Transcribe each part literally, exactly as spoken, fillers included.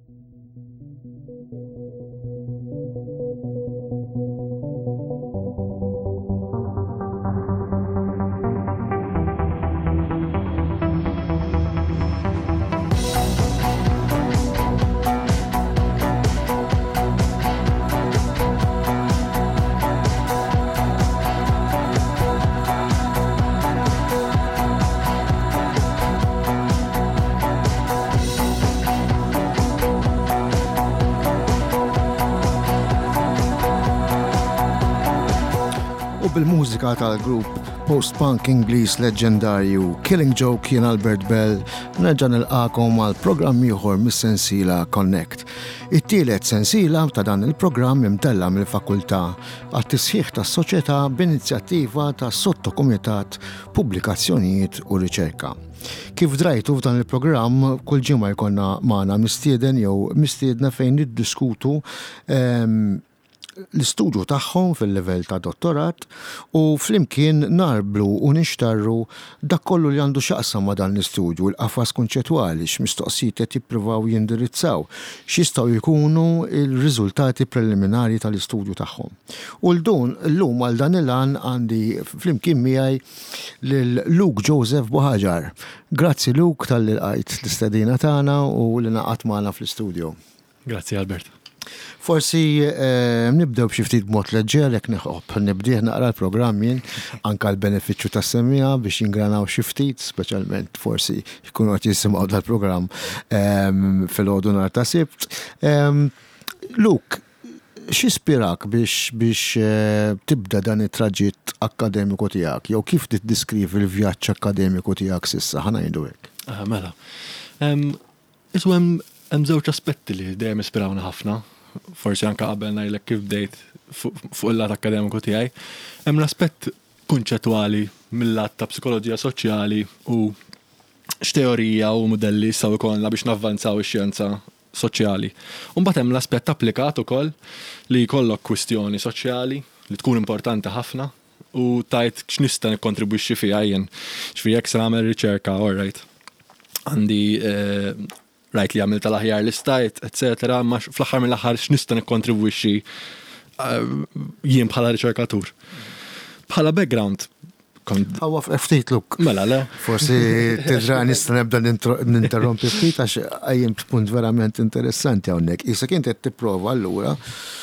Bil-mużika tal-grupp post-punk Ingliż leġendarju Killing Joke jien Albert Bell nerġa' nilqakom għal programm ieħor mis-sensiela Connect. It-tielet sensiela ta' dan il-programm imtella mill-Fakultà għat-tisħiħ tas-soċjetà b'inizjattiva ta' sottokumitat Pubblikazzjonijiet u Riċerka. Kif drajtu f'dan il-programm kull ġimgħa jkollna magħna mistieden jew mistiedna fejn niddiskutu ehm, l-istudju tagħhom fil-livell ta' dottorat u flimkien narblu u nixtarru dak kollu li għandu x'aqsam ma' dan l-istudju, l-qafas konċettwali x'mistoqsijiet qed jippruvaw jindirizzaw, x'jistgħu jkunu l-riżultati preliminari tal-istudju tagħhom. U l-dun llum għal dan il-għan għandi flimkien miegħi lil Luke Joseph Buħaġar. Grazzi Luke tal-li lqajt l-istedina tagħna u li naqgħod magħna fl-istudju. Grazzi Albert. Forsi eh, nibdew b'xi ftit b'mod leġġer jekk nieħobb nibdih naqra l-programm jien anke l-benefiċċju tas-semija biex jingranaw xi ftit, speċjalment forsi jkunu qed jisimgħu dal-programm ehm, fil-għodu nhar ta' Sibt. Ehm, Luke, x'ispirak biex biex eh, tibda dan it-traġitt akkademiku tiegħek jew kif tiddiskrivi l-vjaġġ akkademiku tiegħek s'issa ħa ngħidu hekk? Ah, mela. Ehm, Iswa hemm hemm żewġ aspetti li dejjem ispirawna ħafna. Forsi anke qabel ngħidlek kif bdejt fuq il-lat akademiku tiegħi. Hemm l-aspett kunċettwali mill-lat ta' psikoloġija soċjali u x'teorija u modelli jistgħu jkollna biex navvanzaw ix-xjenza soċjali. U mbagħad hemm l-aspett applikat ukoll li jkollok kwistjoni soċjali li tkun importanti ħafna u tajt x'nista' nikkontribwixxi fiha jien. Ġifieri jekk se nagħmel riċerka, all right. Għandi rajt li għamil tal-aħjar l-istajt, et cetera, ma fl-axar mill-axar x'nista' nikkontribwixxi jien bħala riċerkatur. Bħala background, kont. Għawa ftit Luke. Mela, le. Forsi tidra nista' nebda ninterrompi ftit għax għajjem punt verament interessanti hawnhekk. Issa kien qed tipprova allura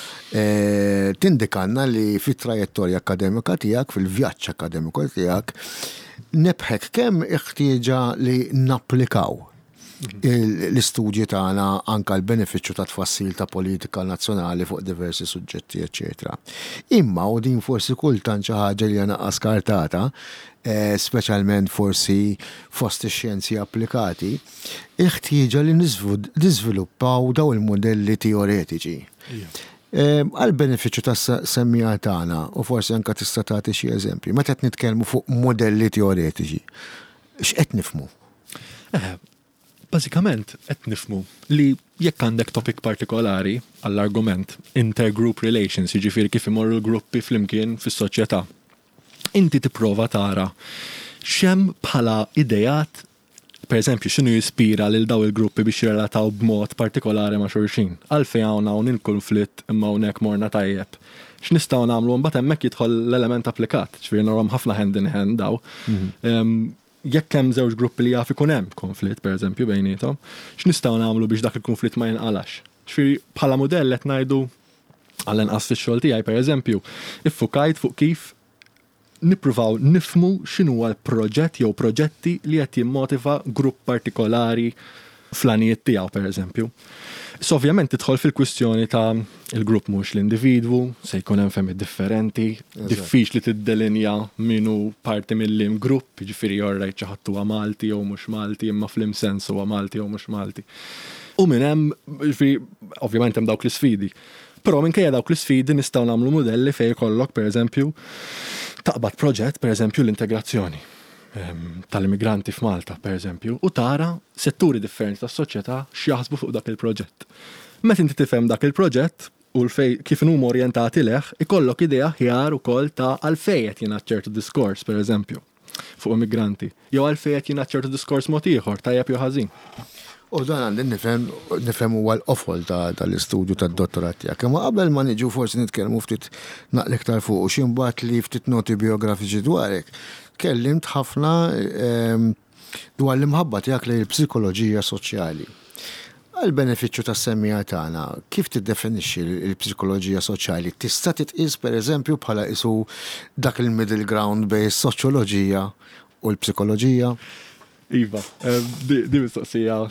tindikanna li fit-trajettorja akademika tiegħek, fil-vjaġġ akademiku tiegħek, nebħek kemm iħtieġa li napplikaw l-istudji tagħna anke l-benefiċċju ta' tfassil ta' politika nazzjonali fuq diversi suġġetti, eċetera. Imma u din forsi kultant xi ħaġa li għana skartata, speċjalment forsi fost ix-xjenzi applikati, iħtieġa li niżviluppaw daw il-modelli teoretiċi. Għal-benefiċċju tas-semmija tagħna u forsi anke tista' tagħti xi eżempji. Meta qed nitkellmu fuq modelli teoretiċi, x'qed nifhmu? Bażikament qed nifhmu li jekk għandek topic partikolari għall-argument intergroup relations, jiġifieri kif imorru l-gruppi flimkien fis-soċjetà. Inti tipprova tara x'hemm bħala idejat, pereżempju x'inhu jispira lil daw il-gruppi biex jirrelataw b'mod partikolari ma' xulxin. Għalfejn hawn hawn il-konflitt imma hawnhekk morna tajjeb. X'nistgħu nagħmlu mbagħad hemmhekk jidħol l-element applikat, ġifieri narhom ħafna hand in hand daw. Jekk hemm żewġ gruppi li jaf ikun hemm konflitt pereżempju bejniethom, x'nistgħu nagħmlu biex dak il-konflitt ma jinqalax? Ġifieri bħala mudell qed ngħidu għall-inqas fix-xogħol tiegħi pereżempju, iffukajt fuq kif nippruvaw nifhmu x'inhu huwa l-proġett jew proġetti li qed jimmotiva grupp partikolari fl-għanijiet tiegħu pereżempju. So ovvjament tidħol fil-kwistjoni ta' il-grupp mhux l-individwu, se jkun hemm fehmiet differenti, diffiċli tiddelinja minnu parti mill-lim grupp, jiġifieri jorrejt xi ħadd huwa Malti jew mhux Malti, imma fl-im sens huwa Malti jew mhux Malti. U minn hemm ovvjament hemm dawk l-isfidi. Però minkejja dawk l-isfidi nistgħu nagħmlu modelli fejn ikollok pereżempju taqbad proġett pereżempju l-integrazzjoni tal-immigranti f'Malta, per eżempju, u tara setturi differenti tas-soċjetà x'jaħsbu fuq dak il-proġett. Meta inti tifhem dak il-proġett u l-fej kif huma orjentati leh, ikollok idea ħjar ukoll ta' għalfejn qed jingħad ċertu diskors, per eżempju, fuq immigranti. Jew għalfejn qed jingħad ċertu diskors mod ieħor tajjeb jew ħażin. U dan għandin nifhem nifhem huwa l-qofol tal-istudju tad-dottorat tiegħek. Imma qabel ma niġu forsi nitkellmu ftit naqli iktar fuq u xi mbagħad li ftit noti biografiċi dwarek, kellimt ħafna dwar l-imħabba tiegħek lejn il-psikoloġija soċjali. Għal-benefiċċju tas-semmija tagħna, kif tiddefinixxi l-psikoloġija soċjali? Tista' titqis pereżempju bħala isu dak il-middle ground bejn is-soċjoloġija u l-psikoloġija? Iva, di mistoqsija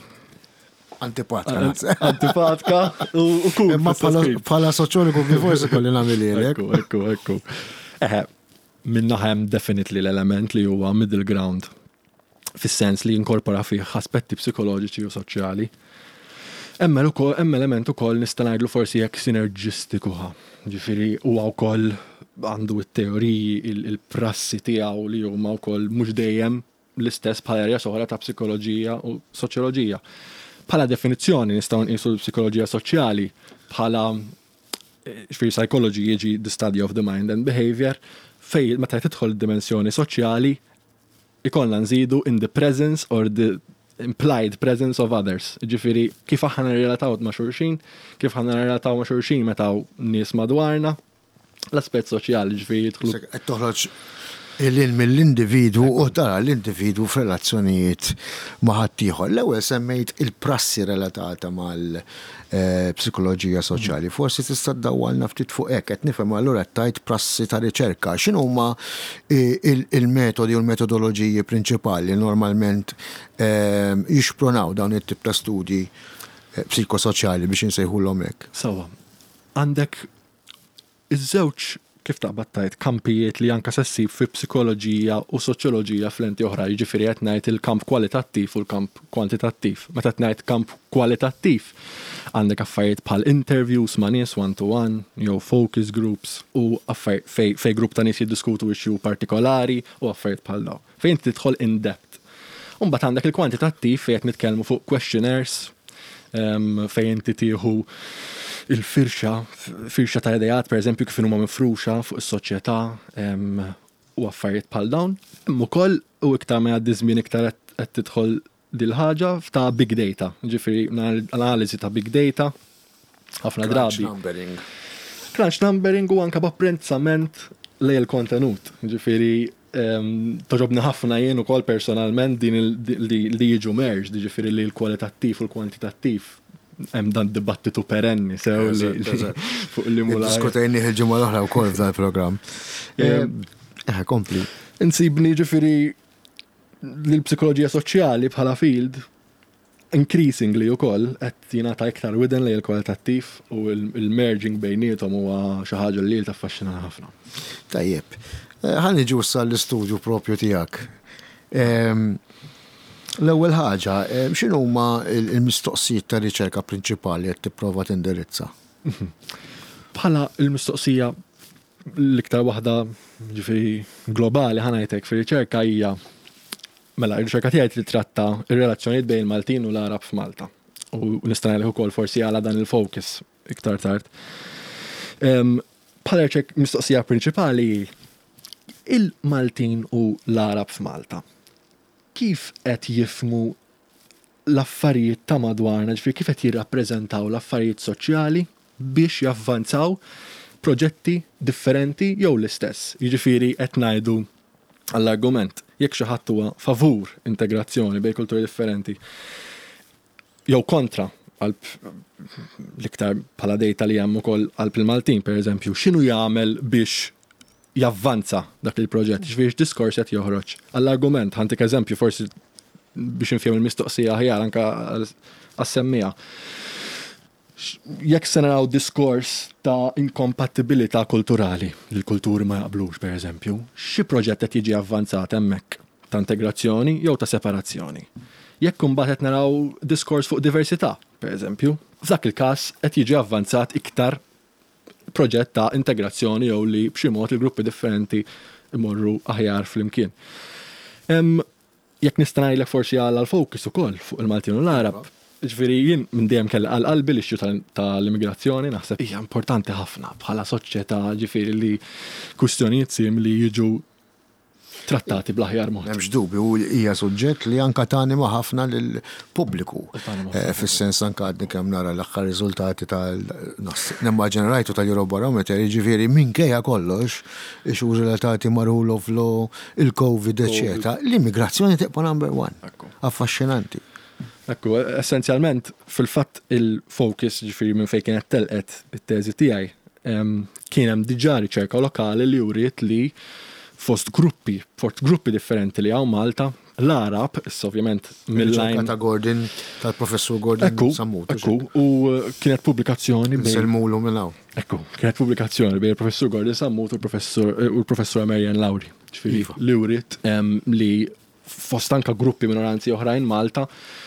Antipatka. Antipatka u kull. Imma bħala soċjologu kif forsi kolli nagħmel hekk. Ekku, ekku, ekku. Eħe, minna hemm definitely l-element li huwa middle ground fis-sens li jinkorpora fih aspetti psikoloġiċi u soċjali. Hemm ukoll hemm element ukoll nista' ngħidlu forsi jekk sinerġistiku ħa. Ġifieri huwa wkoll għandu t-teoriji, il-prassi tiegħu li huma wkoll mhux dejjem l-istess bħala area soħra ta' psikoloġija u soċjoloġija. Bħala definizzjoni nistgħu nqisu l-psikoloġija soċjali bħala ġifieri psychology jiġi the study of the mind and behavior fej meta tidħol id-dimensjoni soċjali ikollna nżidu in the presence or the implied presence of others. Ġifieri kif aħna nirrelataw ma' xulxin, kif aħna nirrelataw ma' xulxin meta nies madwarna, l-aspett soċjali ġifieri jidħlu. Qed toħroġ il-ilm mill-individu u tara l-individu f'relazzjonijiet ma' ħaddieħor. L-ewwel semmejt il-prassi relatata mal-psikoloġija soċjali. Forsi tista' ddawwalna ftit fuq hekk qed nifhem allura qed tajt prassi ta' riċerka. X'inhu huma il-metodi u l-metodoloġiji prinċipali normalment jixpronaw dawn it-tip ta' studji psikosoċjali biex insejħulhom hekk? Sawa. Għandek iż-żewġ kif taqbad tajt kampijiet li anka sessib fi psikoloġija u soċjoloġija fl-enti oħra, jiġifieri qed ngħid il-kamp kwalitattiv u l-kamp kwantitattiv. Meta qed ngħid kamp kwalitattiv għandek affarijiet bħal interviews ma' nies one to one, jew focus groups u affarijiet fej grupp ta' nies jiddiskutu issue partikolari u affarijiet bħal dawn. Fejn tidħol in depth. U mbagħad għandek il-kwantitattiv fejn qed nitkellmu fuq questionnaires fejn inti tieħu il-firxa, firxa ta' idejat, per eżempju, kif huma mifruxa fuq is-soċjetà u affarijiet bħal dawn. Imma ukoll u iktar ma jgħaddi żmien iktar qed tidħol dil ħaġa ta' big data. Ġifieri analiżi ta' big data, ħafna drabi. Crunch numbering. Crunch numbering u anke b'apprezzament lejn il-kontenut. Ġifieri toġobni ħafna jien ukoll personalment din li jiġu merged, ġifieri li l-kwalitattiv u l-kwantitattiv hemm dan dibattitu perenni sew li fuq l-imular. Diskutajni il-ġimgħa l-oħra wkoll f'dan il-programm. Eh, kompli. Insibni ġifieri l-psikoloġija soċjali bħala field increasingly ukoll qed jingħata iktar widen lejn il-kwalitattiv u l-merging bejniethom huwa xi ħaġa li taffaxxina ħafna. Tajjeb. Ħan niġu issa l-istudju propju tiegħek. L-ewwel ħaġa, x'inhu huma l-mistoqsijiet ta' riċerka prinċipali qed tipprova tindirizza? Bħala l-mistoqsija l-iktar waħda ġifieri globali ħanajtek fir-riċerka hija mela r-riċerka tiegħi titratta r-relazzjonijiet bejn il-Maltin u l-Arab f'Malta. U nista' ngħidlek ukoll forsi għala dan il-focus iktar tard. Bħala riċerka mistoqsija prinċipali il-Maltin u l-Arab f'Malta. Kif qed jifmu l-affarijiet ta' madwarna, ġifieri kif qed jirrappreżentaw l-affarijiet soċjali biex javvanzaw proġetti differenti jew l-istess. Jiġifieri qed ngħidu għall-argument jekk xi ħadd huwa favur integrazzjoni bejn kulturi differenti jew kontra l-iktar bħala dejta li hemm ukoll qalb il-Maltin pereżempju, x'inhu jagħmel biex javvanza dak il-proġett, ġifieri diskors qed joħroġ. Għall-argument, ħantik eżempju forsi biex infhem il-mistoqsija ħjar anke għas-semmija. Jekk se naraw diskors ta' inkompatibilità kulturali li l-kulturi ma jaqblux pereżempju, xi proġett qed jiġi avvanzat hemmhekk ta' integrazzjoni jew ta' separazzjoni. Jekk imbagħad qed naraw diskors fuq diversità, pereżempju, f'dak il-każ qed jiġi avvanzat iktar proġett ta' integrazzjoni jew li b'xi mod il-gruppi differenti imorru aħjar flimkien. Jekk nista' ngħidlek forsi għal l-focus ukoll fuq il-Maltin u l-Arab, ġifieri jien minn dejjem kelli għal qalbi l-ixxu tal-immigrazzjoni naħseb hija importanti ħafna bħala soċjetà ġifieri li kwistjonijiet sim li jiġu trattati bl-aħjar mod. M'hemmx dubju hija suġġett li anka tanima ħafna lill-pubbliku. Fis-sens anka għadni kemm nara l-aħħar riżultati tal-nimmaġina rajtu tal-Eurobarometer, jiġifieri minkejja kollox, ixu relatati ma' rule of law, il-COVID, eċetera, l-immigrazzjoni tibqa' number one. Affaxxinanti. Ekku, essenzjalment, fil-fatt il-focus ġifieri minn fejn kienet telqet it-teżi tiegħi kien hemm diġà riċerka lokali li juriet li fost gruppi, fost gruppi differenti li hawn Malta, l-Arab, issa ovvjament mill-lajn ta' Gordon, tal-professur Gordon Sammutu. Ekku, u kienet pubblikazzjoni bejn Selmulu minn hawn. Ekku, kienet pubblikazzjoni bejn il-professur Gordon Sammutu u l-professur Marian Lawri. Ġifieri li juriet li fost anka gruppi minoranzi oħrajn Malta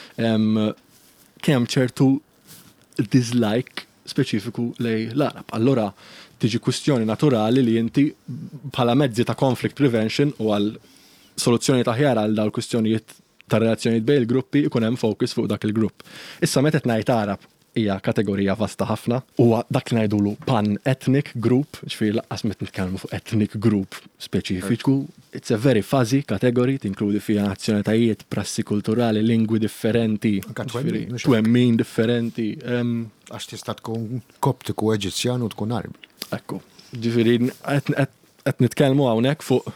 kemm ċertu dislike speċifiku lej l-Arab. Allora tiġi kwistjoni naturali li inti bħala mezzi ta' conflict prevention u għal soluzzjoni taħjar għal dawn kwistjonijiet ta' relazzjonijiet bejn il-gruppi ikun hemm focus fuq dak il-grupp. Issa meta qed ngħid Arab hija kategorija vasta ħafna u dak li ngħidulu pan-ethnic group, ġifieri laqqas meta nitkellmu fuq ethnic group speċifiku, it's a very fuzzy category, tinkludi fiha nazzjonalitajiet, prassi kulturali, lingwi differenti, twemmin differenti. Għax tista' tkun Koptiku, Eġizzjan u tkun Arbi. Ekku, ġifieri qed nitkellmu hawnhekk fuq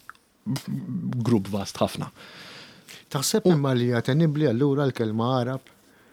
grupp vast ħafna. Taħseb imma li hija tenibbli allura l-kelma Arab?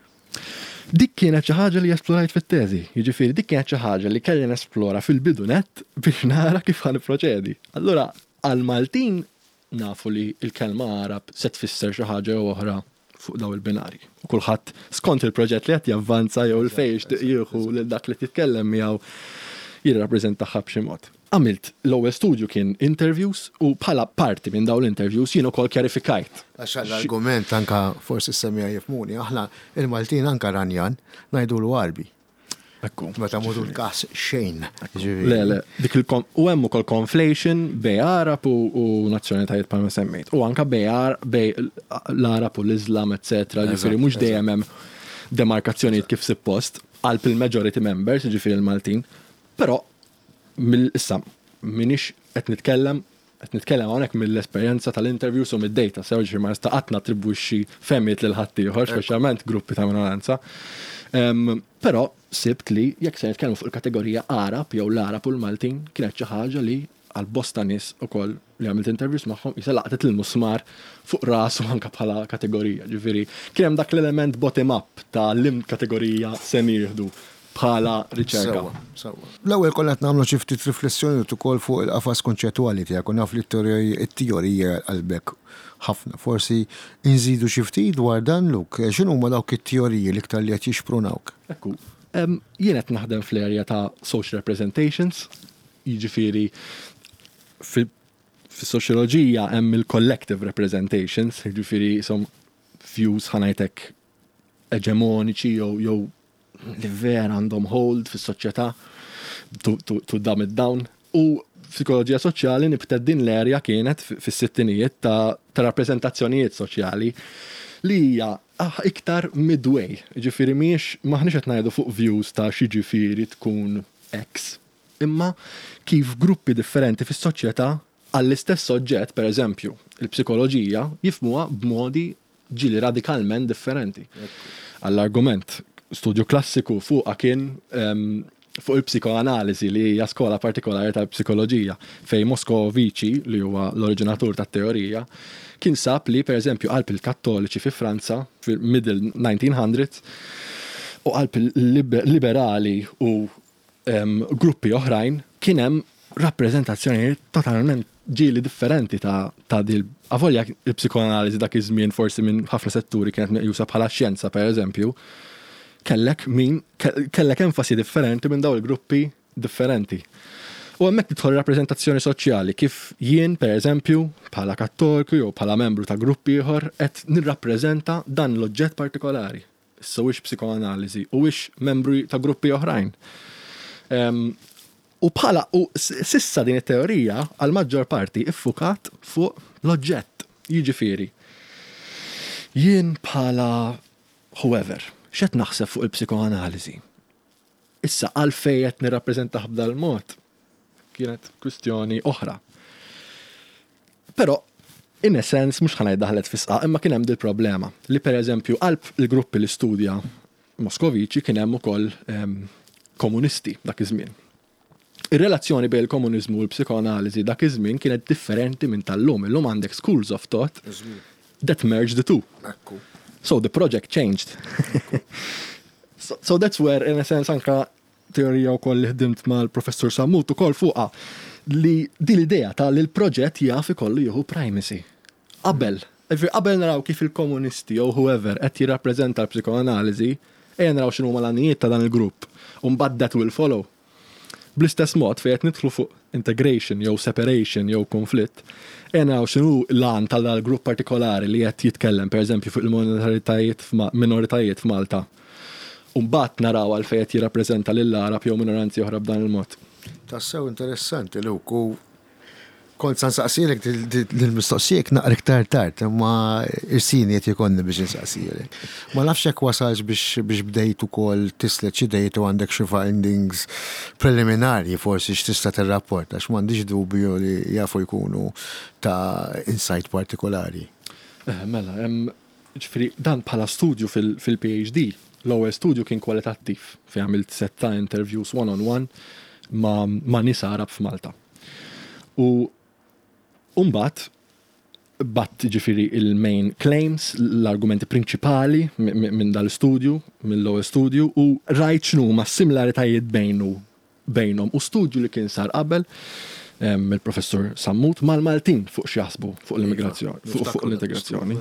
Dik kienet xi ħaġa li esplorajt fit-teżi. Jiġifieri dik kienet xi ħaġa li kelli nesplora fil-bidu nett biex nara kif ħan proċedi. Allura għal-Maltin nafu li l-kelma Arab se tfisser xi ħaġa oħra fuq daw il-binari. U kulħadd skont il-proġett li qed javvanza jew il-fejn jieħu lil dak li titkellem miegħu jirrappreżentaha b'xi mod. Għamilt l-ewwel studju kien interviews u bħala parti minn dawn l-interviews jien ukoll kjarifikajt. Għax l-argument anka forsi semmija jifmuni, aħna il-Maltin anka Ranjan ngħidulu Arbi. Ekku. Meta mudu l-każ xejn. Le, le, dik il-kom u hemm ukoll conflation bej Arab u nazzjonalitajiet bħalma semmejt. U anka bej l-Arab u l-Islam, eċetera, ġifieri mhux dejjem hemm demarkazzjonijiet kif suppost għal il-majority members, ġifieri l-Maltin, però mill-issa minix qed nitkellem qed nitkellem hawnhekk mill-esperjenza tal-interviews u mid-data sew ġifieri ma nistaqatna attribwixxi femmiet lil ħadd ieħor, speċjalment gruppi ta' minoranza. Però sibt li jekk se nitkellmu fuq il-kategorija Arab jew l-Arab u l-Maltin kienet xi ħaġa li għal bosta nies ukoll li għamilt interviews magħhom isa laqtet il-musmar fuq rasu anke bħala kategorija. Ġifieri kien hemm dak l-element bottom up ta' lim kategorija se nieħdu bħala riċerka. L-ewwel kollha qed nagħmlu xi ftit riflessjoni ukoll fuq il-qafas konċettwali tiegħek u naf li t-teorija qalbek ħafna. Forsi inżidu xi ftit dwar dan Luk, x'inhu huma dawk it-teoriji l-iktar li qed jixprunawk? Ekku, jien qed naħdem fl-area ta' social representations, jiġifieri fis-soċjoloġija hemm il-collective representations, jiġifieri som views ħanajtek eġemoniċi jew li vera għandhom hold fis-soċjetà to, to, to dumb it down. U psikoloġija soċjali nibted din l-erja kienet fis-sittinijiet ta', ta' rappreżentazzjonijiet soċjali li hija iktar midway. Ġifieri mhix maħniex qed ngħidu fuq views ta' xi ġifieri tkun X, imma kif gruppi differenti fis-soċjetà għall-istess soġġett, pereżempju, il-psikoloġija jifmuha b'modi ġili radikalment differenti. Għall-argument studju klassiku fuqa kien um, fuq il-psikoanalizi li hija skola partikolari tal-psikoloġija fej Moskovici li huwa l-oriġinatur tat-teorija kien sab li pereżempju qalb il-kattoliċi fi Franza fil-middle nineteen hundreds u qalb il-liberali u um, gruppi oħrajn kien hemm rappreżentazzjoni totalment ġili differenti ta' ta' dil avolja il-psikoanalizi dak iż-żmien forsi minn ħafna setturi kienet meqjusa bħala xjenza pereżempju kellek min, kellek enfasi differenti minn daw il-gruppi differenti. U hemmhekk tidħol rappreżentazzjoni soċjali kif jien pereżempju bħala kattoliku jew bħala membru ta' gruppi ieħor qed nirrappreżenta dan l-oġġett partikolari. Issa wix psikoanaliżi u wix membri ta' gruppi oħrajn. Um, u bħala u sissa din it-teorija għal maġġor parti iffukat fuq l-oġġett. Jiġifieri. Jien bħala whoever x'qed naħseb fuq il-psikoanaliżi. Issa għalfejn qed nirrappreżentah b'dal mod kienet kwistjoni oħra. Però, in essence, mux ħanaj daħlet fisqa, imma kien hemm dil problema li per eżempju għalb il-gruppi li studja Moskoviċi kien hemm ukoll um, komunisti dak iż-żmien. Ir-relazzjoni bejn il-komuniżmu u l-psikoanaliżi dak iż-żmien kienet differenti minn tal-lum. Illum għandek schools of thought that merged the two. So the project changed. so, so that's where, in a sense, anka teorija wkoll li ħdimt mal-professor Sammut ukoll fuqha li di l-idea ta' li l-proġett jaf ikollu jieħu primacy. Qabel, qabel naraw kif il-komunisti jew whoever qed jirrappreżenta l-psikoanaliżi, ejja naraw x'inhuma l-għanijiet ta' dan il-grupp. U mbagħad that will follow. Bl-istess mod fejn qed nidħlu fuq integration jew separation jew konflitt, ejja naraw x'inhu l-għan tal-grupp partikolari li qed jitkellem pereżempju fuq il-minoritajiet minoritajiet f'Malta. U mbagħad naraw għal fejn qed jirrappreżenta lill-Arab jew minoranzi oħra b'dan il-mod. Tassew interessanti Luke, u kont san saqsilek dil-mistoqsijek naqra iktar tard, ma irsini qed jkollni biex insaqsilek. Ma nafx hekk wasalx biex biex bdejt ukoll tislet xi dejt u għandek xi findings preliminari forsi x'tista' tirrapporta għax m'għandix dubju li jafu jkunu ta' insight partikolari. Mela, ġifieri dan bħala studju fil-PhD, l-ewwel studju kien kwalitattiv fejn għamilt setta interviews one-on-one ma' ma' nies Arab f'Malta. U Umbat, bat ġifiri il-main claims, l-argumenti principali minn dal-studju, mill-ewwel studju, u rajt x'nu ma' similaritajiet bejnu bejnhom. U studju li kien sar qabel mill-professor Sammut mal-Maltin fuq x'jaħsbu fuq l-immigrazzjoni, fuq l-integrazzjoni.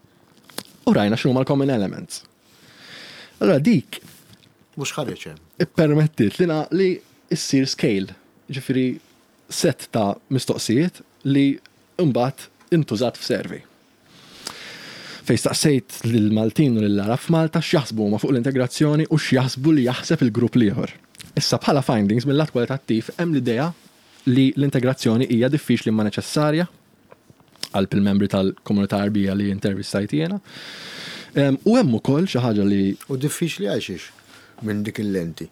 U rajna x'nu mal-common elements. Allora dik mhux ħareġ hemm. Ippermettit li li issir scale, ġifiri set ta' mistoqsijiet li imbagħad intużat f'servej. Fejn staqsejt lill-Maltin u lill-Arab f'Malta x'jaħsbu huma fuq l-integrazzjoni u x'jaħsbu li jaħseb il-grupp ieħor. Issa bħala findings mill-lat kwalitattiv hemm l-idea li l-integrazzjoni hija diffiċli ma neċessarja għal il-membri tal-komunità Arbija li intervistajt jiena. U hemm ukoll xi ħaġa li u diffiċli għalxiex minn dik il-lenti.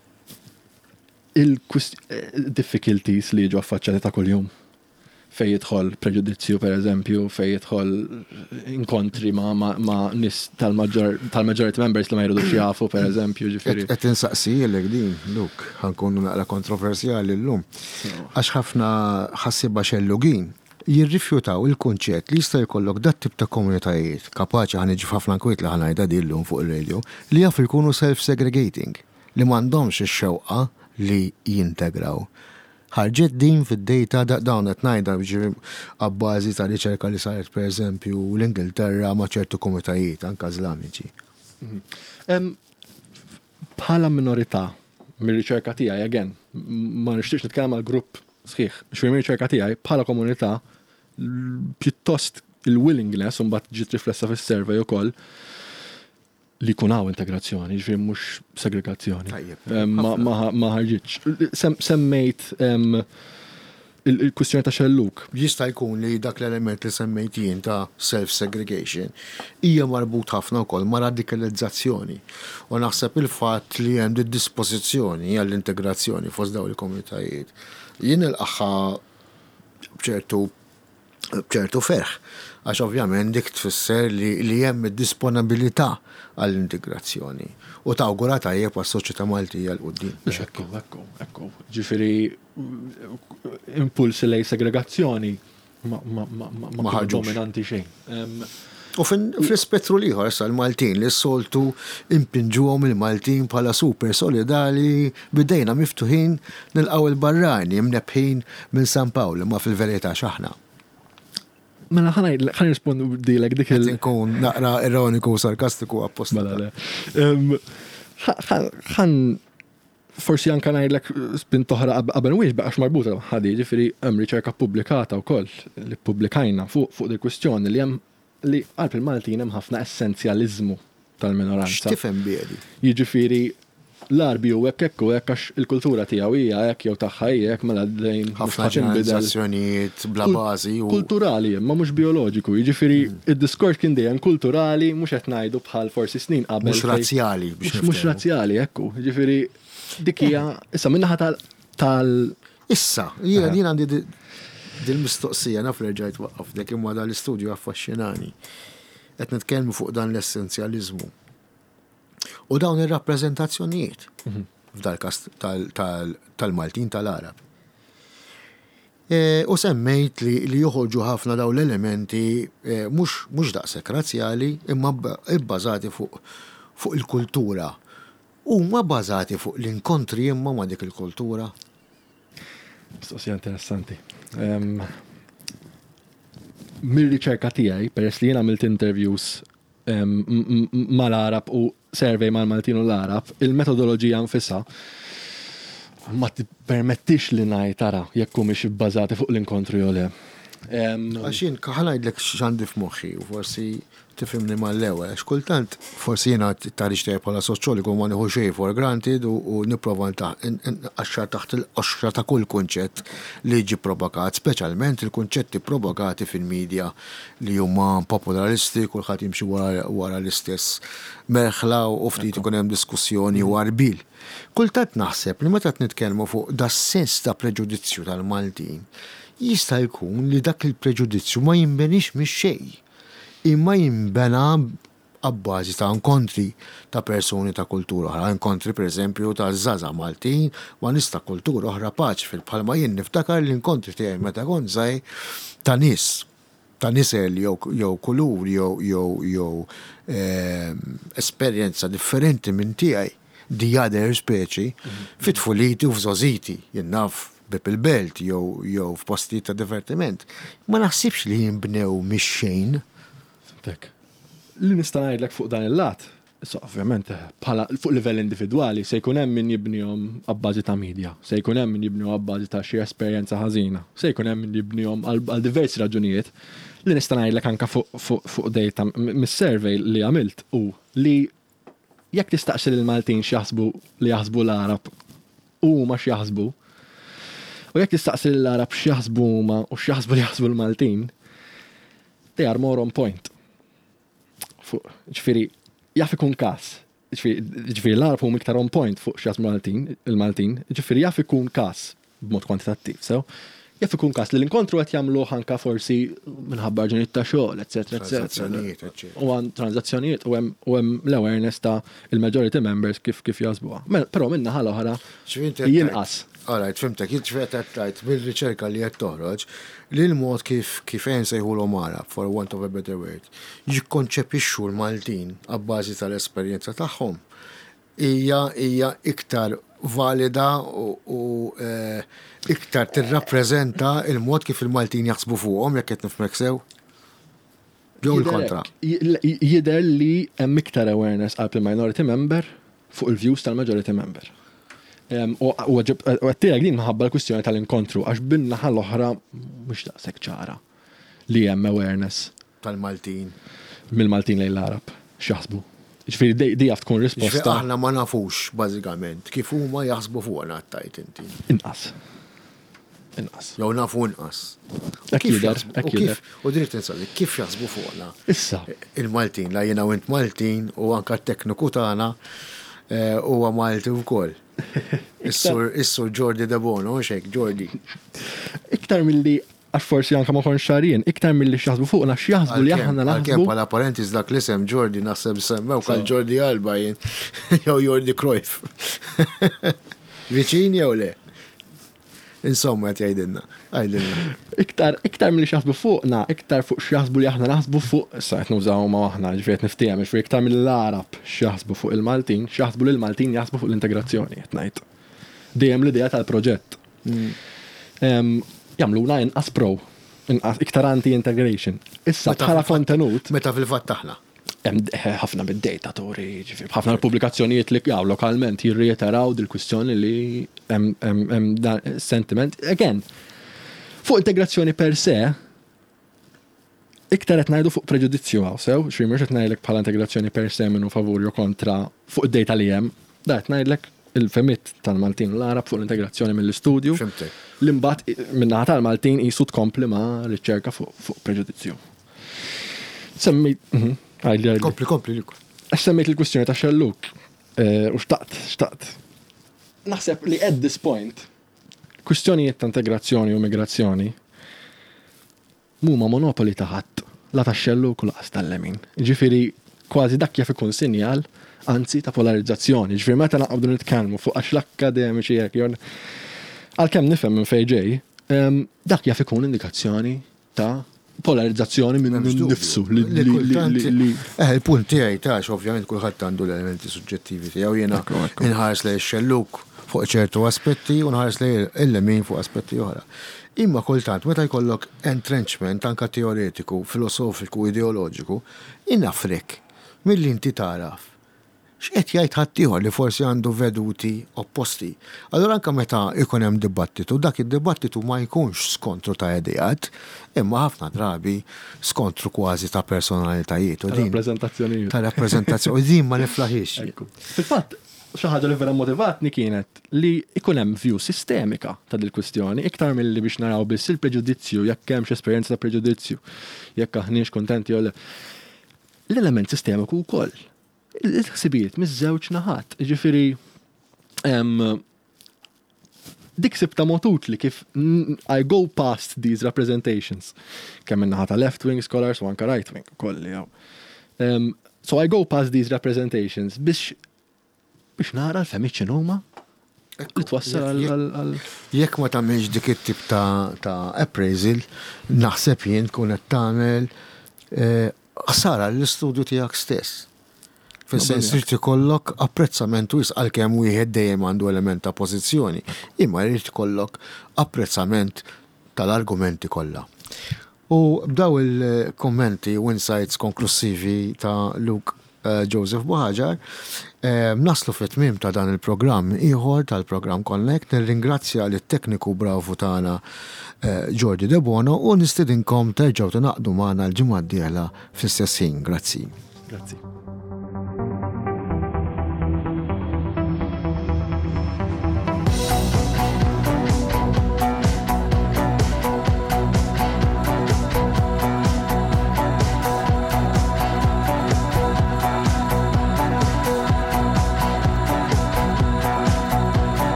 Il-difficulties li jiġu affaċċati ta' kuljum. Fej jidħol preġudizzju per eżempju, fej jidħol inkontri ma, ma, ma nis tal-majority members li ma jridux jafu per eżempju ġifieri. Qed insaqsijilek din, Luk, ħankunu naqra kontroversjali llum. Għax ħafna ħassiba xellugin jirrifjutaw il-kunċett li jista' jkollok dat tip ta' komunitajiet kapaċi ħaniġi ħafna kwiet li ħanajda dillum fuq ir-radio li jafu jkunu self-segregating li m'għandhomx ix-xewqa li jintegraw. Ħarġet din fid-data dawn qed ngħidha ġifieri abbażi ta' riċerka li saret pereżempju l-Ingilterra ma' ċertu komunitajiet anke Iżlamiċi. Bħala minorità mir-riċerka tiegħi again, ma nixtieqx nitkellem għal grupp sħiħ, xi mir-riċerka tiegħi bħala komunità pjuttost il-willingness u mbagħad ġiet riflessa fis-survey ukoll li kunaw integrazzjoni, ġifiri mux segregazzjoni. Ma ħarġitx. Semmejt il-kwistjoni ta' xelluk. Jista' jkun li dak l-element li semmejt jien ta' self-segregation hija marbut ħafna wkoll ma' radikalizzazzjoni. U naħseb il-fatt li hemm dispożizzjoni għall-integrazzjoni fost dawn il-komunitajiet. Jien il-qaħħa bċertu bċertu ferħ. Għax ovvjament dik tfisser li hemm id-disponibilità għall-integrazzjoni. U tawgura tajjeb għas-soċjetà Maltija l-qudiem. Ekku, ekku, ekku. Ġifieri impulsi lej segregazzjoni ma ħarġux dominanti xejn. U fl-ispettru liħor sa l-Maltin li s-soltu impinġuhom il-Maltin bħala super solidali bidejna miftuħin nilqgħu il-barrani mnebħin minn San Paolo ma fil-verità x'aħna. Mela ħana ħana rispondu dilek dik il- Nkun naqra ironiku u sarkastiku apposta. Mela le. Ħan forsi anke ngħidlek spint oħra qabel wiex baqax marbuta ħadi ġifieri hemm riċerka pubblikata wkoll li ppubblikajna fuq fuq il kwistjoni li hemm li qalb il-Maltin hemm ħafna essenzjaliżmu tal-minoranza. X'tifhem biedi? Jiġifieri l-Arbi u hekk hekk u hekk għax il-kultura tiegħu hija hekk jew tagħha hekk mela dejn ħafna ġenerazzjonijiet bla bażi u kulturali ma mhux bioloġiku. Jiġifieri id-diskors kien dejjem kulturali mhux qed ngħidu bħal forsi snin qabel. Mhux razzjali biex mhux razzjali hekk. Jiġifieri dik hija issa minnaħa tal Issa, jien jien għandi Dil-mistoqsija naf li ġajt waqqaf dek imma dal-istudju affaxxinani. Qed nitkellmu fuq dan l-essenzjaliżmu. U dawn ir-rappreżentazzjonijiet f'dal-każ tal-Maltin tal-Arab. U semmejt li joħorġu ħafna dawn l-elementi mhux daqshekk razzjali imma bbażati fuq il-kultura. Huma bbażati fuq l-inkontri imma ma' dik il-kultura. Mistoqsija interessanti. Mir-riċerka tiegħi, peress li jien għamilt interviews mal-Arab u survey mal-Maltin u l-Arab, il-metodoloġija nfisha ma tippermettix li ngħid tara jekk humiex bbażati fuq l-inkontri jew le. Għaxin, ħanajdlek x'għandi f'moħħi u forsi tifhimni mal-ewwel, x'kultant forsi jiena tarix tiegħi bħala soċjoligu ma nieħu xejn for granted u nipprova nqaxxar taħt il-qoxra ta' kull kunċett li jiġi provokat, speċjalment il-kunċetti provokati fil-medja li huma popularisti, kulħadd jimxi wara l-istess merħla u ftit ikun hemm diskussjoni u arbil. Kultant naħseb li meta nitkellmu fuq da sens ta' preġudizzju tal-Maltin, jista' jkun li dak il-preġudizzju ma jinbenix mix-xejn. Imma jinbena għabbażi ta' inkontri ta' persuni ta' kultura oħra, inkontri per eżempju ta' żaża Maltin ma' nies ta' kultura oħra paċi fil-bħalma jien niftakar l-inkontri tiegħi meta kont żgħir ta' nies ta' nisel jew kulur jew esperjenza differenti minn tiegħi di other speċi fit-tfuliti u f'żożiti jien naf b'il-belt jew f'postijiet ta' divertiment. Ma naħsibx li jinbnew mix-xejn. Li nista' ngħidlek fuq dan il-lat, issa ovvjament bħala fuq livell individwali se jkun hemm min jibnihom abbażi ta' media, se jkun hemm min jibnihom abbażi ta' xi esperjenza ħażina, se jkun hemm min jibnihom għal diversi raġunijiet. Li nista' ngħidlek anke fuq data mis-survey li għamilt u li jekk tistaqsi lill-Maltin x'jaħsbu li jaħsbu l-Arab huma x'jaħsbu, u jekk tistaqsi lill-Arab x'jaħsbu huma u x'jaħsbu li jaħsbu l-Maltin, they are more on point. Ġifieri jaf ikun każ. Ġifieri l-Arab huma iktar on point fuq x'jaħsbu il-Maltin, ġifieri jaf ikun każ b'mod kwantitattiv, sew. Jaf ikun każ li l-inkontru qed jagħmluh anke forsi minħabba raġunijiet ta' xogħol, eċetera, eċetera. U għan transazzjonijiet u hemm l-awareness ta' il-majority members kif kif jaħsbuha. Però minna ħala oħra jinqas. Alright, fimtek, jitċfet għattajt bil-riċerka li qed toħroġ li l-mod kif kif għen sejħulhom Arab, for want of a better word, jikkonċepixxu l-Maltin għabbażi tal-esperjenza tagħhom. Hija hija iktar valida u iktar tirrappreżenta il-mod kif il-Maltin jaħsbu fuqhom jekk qed nifhmek sew. Jew il-kontra. Jidher li hemm iktar awareness għal minority member fuq il-views tal-majority member. U għattijak din maħabba l-kwistjoni tal-inkontru, għax binna ħal-oħra mux daqsek ċara li hemm awareness tal-Maltin. Mill-Maltin lejn l-Arab, x'jaħsbu. Ġifieri di għaf tkun risposta. Aħna ma nafux bażikament kif huma jaħsbu fuqna għattajt inti. Inqas. Inqas. Jew nafu inqas. U dritt insaqsi, kif jaħsbu fuqna? Issa. Il-Maltin, la jiena u int Maltin u anke t-tekniku tagħna huwa Malti wkoll. Is-sur Jordi da Bono, xejk, Jordi. Iktar mill-li, għax forsi anka ma kon xarien, iktar mill-li xjaħsbu fuqna xjaħsbu li aħna naħsbu. Għalkemm bħala parentis dak li sem Jordi naħseb semmew kal Jordi Alba jien, jew Jordi Cruyff. Viċin jew le? Insomma qed jgħidilna, għajdilna. Iktar iktar mill-li xjaħsbu fuqna, iktar fuq xjaħsbu li aħna naħsbu fuq, issa qed nużaw ma aħna ġifieri qed niftehom, ġifieri iktar mill-Arab xjaħsbu fuq il-Maltin, xjaħsbu li l-Maltin jaħsbu fuq l-integrazzjoni qed ngħid. Dejjem l-idea tal-proġett. Jagħmluna inqas pro, inqas iktar anti-integration. Issa bħala kontenut. Meta fil-fatt aħna. ħafna bid-data tori, ħafna l-pubblikazzjonijiet li jaw lokalment jirrieteraw dil-kwistjoni li hemm dan sentiment. Again, fuq integrazzjoni per se, iktar qed ngħidu fuq preġudizzju għaw, sew, xi mhux qed ngħidlek bħala integrazzjoni per se minnu favur jew kontra fuq id-data li hemm, da qed ngħidlek il-femit tal-Maltin u l-Arab fuq l-integrazzjoni mill-istudju. L-imbagħad min-naħa tal-Maltin qisu tkompli ma' riċerka fuq preġudizzju. Semmi Kompli, kompli li. Għax semmejt il-kwistjoni ta' xelluk. U xtaqt, xtaqt. Naħseb li at this point, kwistjonijiet ta' integrazzjoni u migrazzjoni muma monopoli ta' ħadd, la tax-xellu kull qas tal-lemin. Ġifieri kważi dak jaf ikun sinjal, anzi ta' polarizzazzjoni. Ġifieri meta naqbdu nitkellmu fuq għax l-akademiċi hekk jon għalkemm nifhem minn fejn ġej, dak jaf ikun indikazzjoni ta' polarizzazzjoni minn nifsu li Eh, il-punt tiegħi tax ovvjament kulħadd għandu l-elementi suġġettivi tiegħu jiena inħares lej xelluk fuq ċertu aspetti u nħares lej il-lemin fuq aspetti oħra. Imma kultant meta jkollok entrenchment anka teoretiku, filosofiku, ideoloġiku, innafrek milli inti taraf. X'qed jgħid ħadd ieħor li forsi għandu veduti opposti. Allura anke meta ikun hemm dibattitu, dak id-dibattitu ma jkunx skontru ta' idejat, imma ħafna drabi skontru kważi ta' personalitajiet u din. Rappreżentazzjonijiet. Ta' rappreżentazzjoni. U din ma niflaħix. Fil-fatt, xi ħaġa li vera motivatni kienet li ikun hemm view sistemika ta' dil-kwistjoni iktar milli biex naraw biss il-preġudizzju jekk hemmx esperjenza ta' preġudizzju, jekk aħniex kontenti jew le. L-element sistemiku wkoll. Il-ħsibijiet miż-żewġ naħat. Ġifieri dik sibta motut li kif I go past these representations. Kemm in-naħa ta' left-wing scholars u anke right-wing kolli jew. So I go past these representations biex biex nara l-femiċ huma li twassal għal. Jekk ma tagħmilx dik it-tip ta' appraisal, naħseb jien tkun qed tagħmel ħsara l-istudju tiegħek stess. Fis-sens li tikollok apprezzament wis għalkemm wieħed dejjem għandu element ta' pożizzjoni, imma jrid tkollok apprezzament tal-argumenti kollha. U b'daw il-kommenti u insights konklusivi ta' Luke Joseph Buħaġar, naslu fit-tmiem ta' dan il-programm ieħor tal-programm Connect, nirringrazzja lit-tekniku bravu tagħna Jordi De Bono u nistidinkom terġgħu tinaqdu magħna l-ġimgħa d-dieħla fl-istess ħin. Grazzi. Grazzi.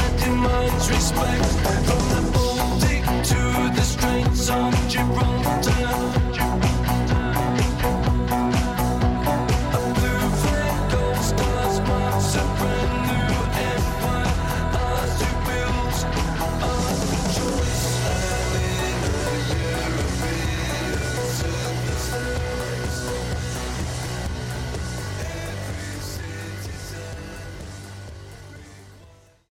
Respect from the Baltic to the Straits of Gibraltar.